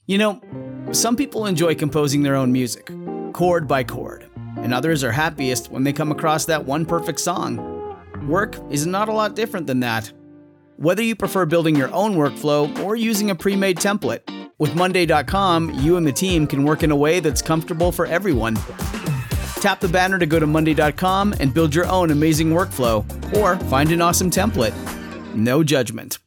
You know, some people enjoy composing their own music, chord by chord, and others are happiest when they come across that one perfect song. Work is not a lot different than that. Whether you prefer building your own workflow or using a pre-made template, with Monday.com, you and the team can work in a way that's comfortable for everyone. Tap the banner to go to Monday.com and build your own amazing workflow, or find an awesome template. No judgment.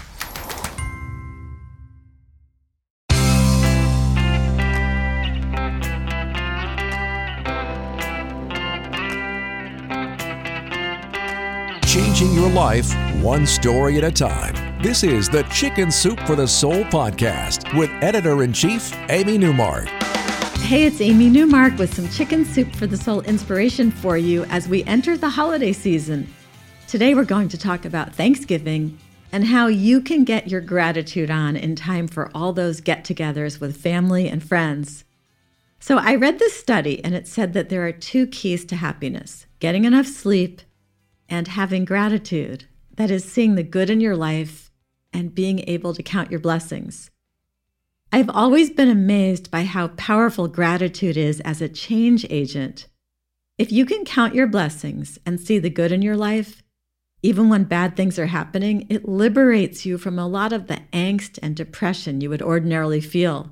Changing your life one story at a time. This is the Chicken Soup for the Soul podcast with Editor-in-Chief Amy Newmark. Hey, it's Amy Newmark with some Chicken Soup for the Soul inspiration for you as we enter the holiday season. Today we're going to talk about Thanksgiving and how you can get your gratitude on in time for all those get-togethers with family and friends. So I read this study and it said that there are 2 keys to happiness: getting enough sleep and having gratitude. That is, seeing the good in your life and being able to count your blessings. I've always been amazed by how powerful gratitude is as a change agent. If you can count your blessings and see the good in your life, even when bad things are happening, it liberates you from a lot of the angst and depression you would ordinarily feel.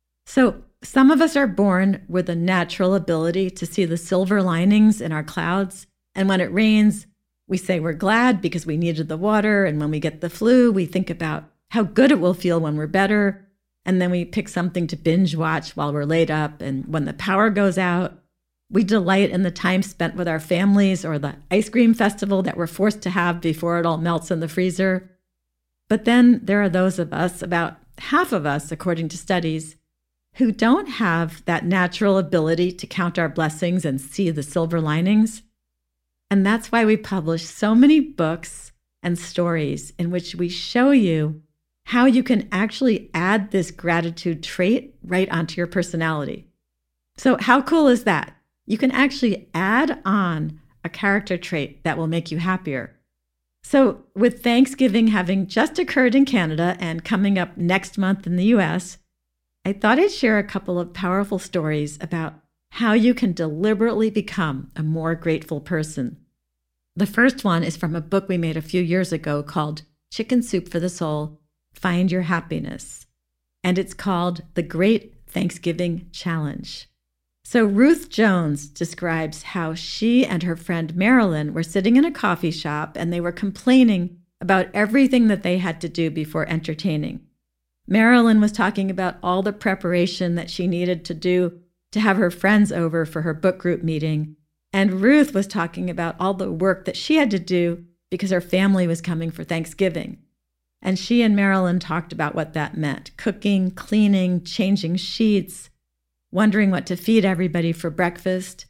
So some of us are born with a natural ability to see the silver linings in our clouds, and when it rains, we say we're glad because we needed the water, and when we get the flu, we think about how good it will feel when we're better, and then we pick something to binge watch while we're laid up, and when the power goes out, we delight in the time spent with our families or the ice cream festival that we're forced to have before it all melts in the freezer. But then there are those of us, about half of us according to studies, who don't have that natural ability to count our blessings and see the silver linings. And that's why we publish so many books and stories in which we show you how you can actually add this gratitude trait right onto your personality. So how cool is that? You can actually add on a character trait that will make you happier. So with Thanksgiving having just occurred in Canada and coming up next month in the US, I thought I'd share a couple of powerful stories about how you can deliberately become a more grateful person. The first one is from a book we made a few years ago called Chicken Soup for the Soul, Find Your Happiness. And it's called The Great Thanksgiving Challenge. So Ruth Jones describes how she and her friend Marilyn were sitting in a coffee shop and they were complaining about everything that they had to do before entertaining. Marilyn was talking about all the preparation that she needed to do to have her friends over for her book group meeting. And Ruth was talking about all the work that she had to do because her family was coming for Thanksgiving. And she and Marilyn talked about what that meant: cooking, cleaning, changing sheets, wondering what to feed everybody for breakfast.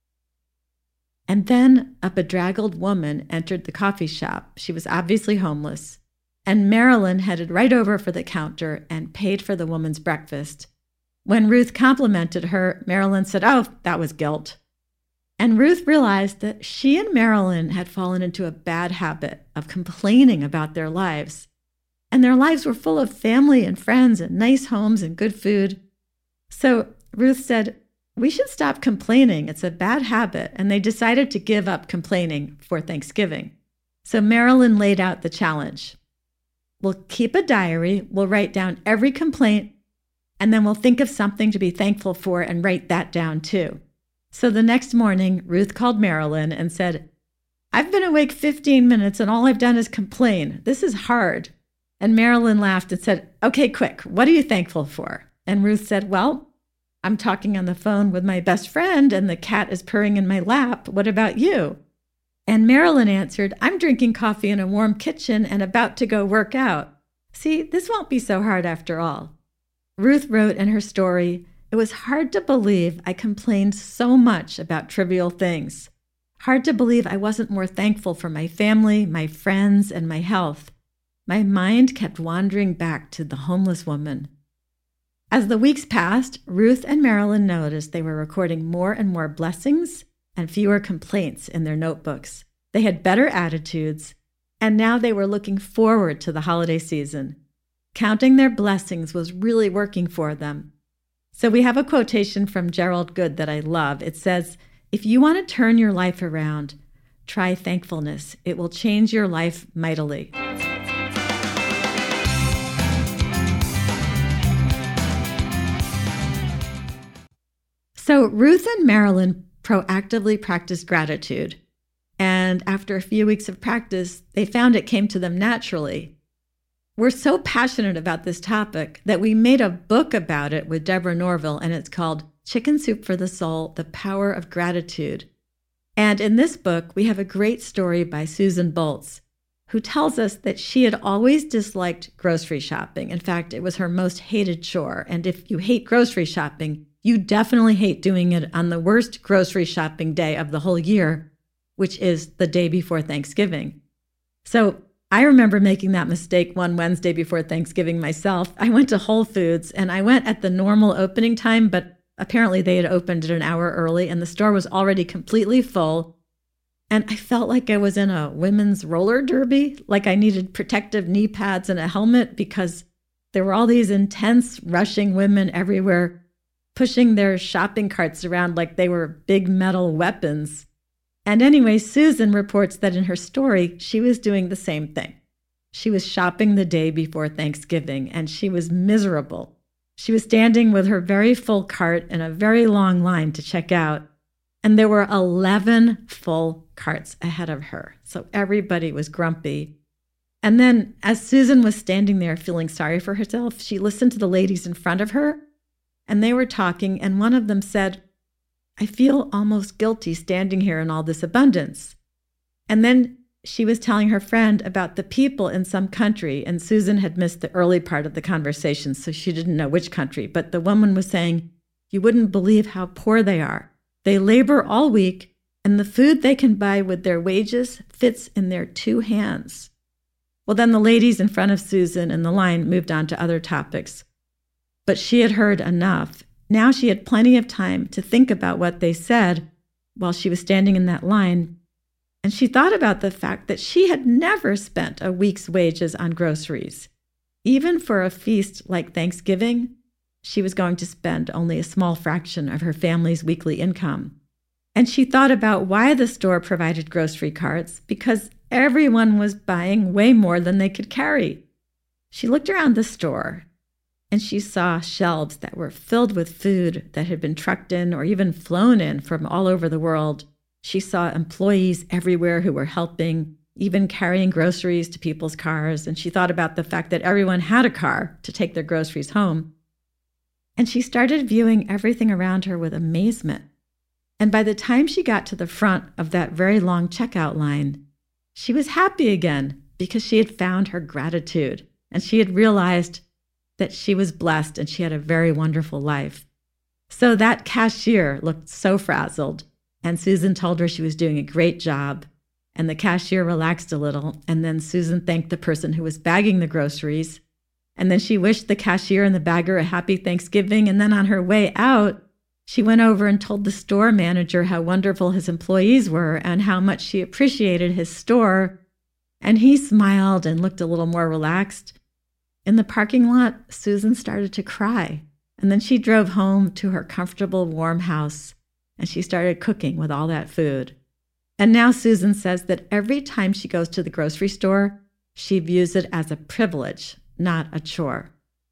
And then a bedraggled woman entered the coffee shop. She was obviously homeless. And Marilyn headed right over for the counter and paid for the woman's breakfast. When Ruth complimented her, Marilyn said, "Oh, that was guilt." And Ruth realized that she and Marilyn had fallen into a bad habit of complaining about their lives. And their lives were full of family and friends and nice homes and good food. So Ruth said, "We should stop complaining. It's a bad habit." And they decided to give up complaining for Thanksgiving. So Marilyn laid out the challenge. We'll keep a diary, we'll write down every complaint, and then we'll think of something to be thankful for and write that down too. So the next morning, Ruth called Marilyn and said, "I've been awake 15 minutes and all I've done is complain. This is hard." And Marilyn laughed and said, "Okay, quick, what are you thankful for?" And Ruth said, "Well, I'm talking on the phone with my best friend and the cat is purring in my lap. What about you?" And Marilyn answered, "I'm drinking coffee in a warm kitchen and about to go work out. See, this won't be so hard after all." Ruth wrote in her story, "It was hard to believe I complained so much about trivial things. Hard to believe I wasn't more thankful for my family, my friends, and my health. My mind kept wandering back to the homeless woman." As the weeks passed, Ruth and Marilyn noticed they were recording more and more blessings and fewer complaints in their notebooks. They had better attitudes, and now they were looking forward to the holiday season. Counting their blessings was really working for them. So we have a quotation from Gerald Good that I love. It says, "If you want to turn your life around, try thankfulness. It will change your life mightily." So Ruth and Marilyn proactively practiced gratitude. And after a few weeks of practice, they found it came to them naturally. We're so passionate about this topic that we made a book about it with Deborah Norville, and it's called Chicken Soup for the Soul, The Power of Gratitude. And in this book, we have a great story by Susan Boltz, who tells us that she had always disliked grocery shopping. In fact, it was her most hated chore. And if you hate grocery shopping, you definitely hate doing it on the worst grocery shopping day of the whole year, which is the day before Thanksgiving. So I remember making that mistake one Wednesday before Thanksgiving myself. I went to Whole Foods and I went at the normal opening time, but apparently they had opened it an hour early and the store was already completely full. And I felt like I was in a women's roller derby, like I needed protective knee pads and a helmet because there were all these intense, rushing women everywhere, pushing their shopping carts around like they were big metal weapons. And anyway, Susan reports that in her story, she was doing the same thing. She was shopping the day before Thanksgiving, and she was miserable. She was standing with her very full cart in a very long line to check out, and there were 11 full carts ahead of her. So everybody was grumpy. And then as Susan was standing there feeling sorry for herself, she listened to the ladies in front of her, and they were talking, and one of them said, "I feel almost guilty standing here in all this abundance." And then she was telling her friend about the people in some country, and Susan had missed the early part of the conversation, so she didn't know which country. But the woman was saying, "You wouldn't believe how poor they are. They labor all week, and the food they can buy with their wages fits in their 2 hands." Well, then the ladies in front of Susan in the line moved on to other topics. But she had heard enough. Now she had plenty of time to think about what they said while she was standing in that line. And she thought about the fact that she had never spent a week's wages on groceries. Even for a feast like Thanksgiving, she was going to spend only a small fraction of her family's weekly income. And she thought about why the store provided grocery carts, because everyone was buying way more than they could carry. She looked around the store, and she saw shelves that were filled with food that had been trucked in or even flown in from all over the world. She saw employees everywhere who were helping, even carrying groceries to people's cars. And she thought about the fact that everyone had a car to take their groceries home. And she started viewing everything around her with amazement. And by the time she got to the front of that very long checkout line, she was happy again because she had found her gratitude and she had realized that she was blessed and she had a very wonderful life. So that cashier looked so frazzled, and Susan told her she was doing a great job, and the cashier relaxed a little, and then Susan thanked the person who was bagging the groceries, and then she wished the cashier and the bagger a happy Thanksgiving, and then on her way out, she went over and told the store manager how wonderful his employees were and how much she appreciated his store, and he smiled and looked a little more relaxed. In the parking lot, Susan started to cry, and then she drove home to her comfortable, warm house, and she started cooking with all that food. And now Susan says that every time she goes to the grocery store, she views it as a privilege, not a chore.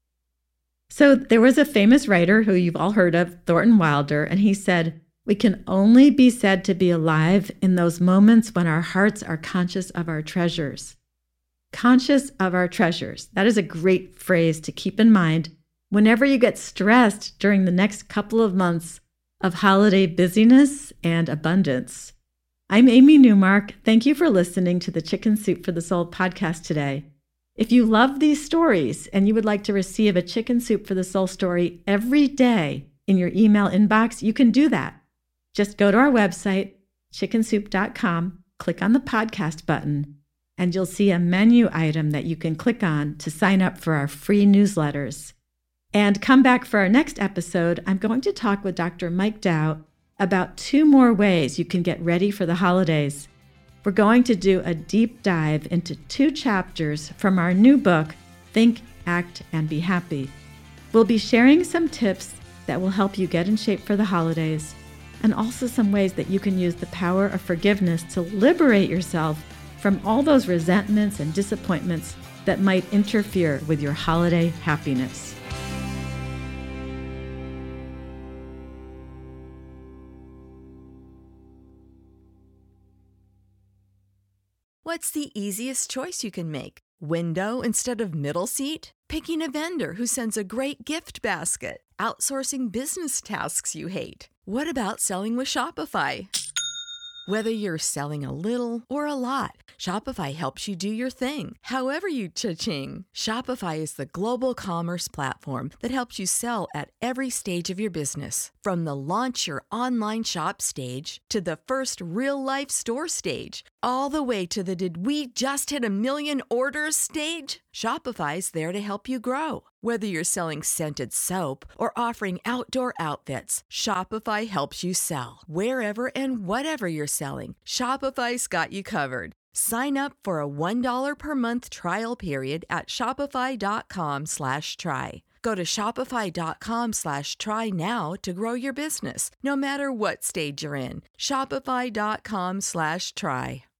So there was a famous writer who you've all heard of, Thornton Wilder, and he said, "We can only be said to be alive in those moments when our hearts are conscious of our treasures." Conscious of our treasures. That is a great phrase to keep in mind whenever you get stressed during the next couple of months of holiday busyness and abundance. I'm Amy Newmark. Thank you for listening to the Chicken Soup for the Soul podcast today. If you love these stories and you would like to receive a Chicken Soup for the Soul story every day in your email inbox, you can do that. Just go to our website, chickensoup.com, click on the podcast button, and you'll see a menu item that you can click on to sign up for our free newsletters. And come back for our next episode. I'm going to talk with Dr. Mike Dow about 2 more ways you can get ready for the holidays. We're going to do a deep dive into 2 chapters from our new book, Think, act, and be happy. We'll be sharing some tips that will help you get in shape for the holidays, and also some ways that you can use the power of forgiveness to liberate yourself from all those resentments and disappointments that might interfere with your holiday happiness. What's the easiest choice you can make? Window instead of middle seat? Picking a vendor who sends a great gift basket? Outsourcing business tasks you hate? What about selling with Shopify? Whether you're selling a little or a lot, Shopify helps you do your thing, however you cha-ching. Shopify is the global commerce platform that helps you sell at every stage of your business. From the launch your online shop stage to the first real-life store stage, all the way to the did we just hit 1 million orders stage. Shopify's there to help you grow. Whether you're selling scented soap or offering outdoor outfits, Shopify helps you sell. Wherever and whatever you're selling, Shopify's got you covered. Sign up for a $1 per month trial period at shopify.com/try. Go to shopify.com/try now to grow your business, no matter what stage you're in. Shopify.com/try.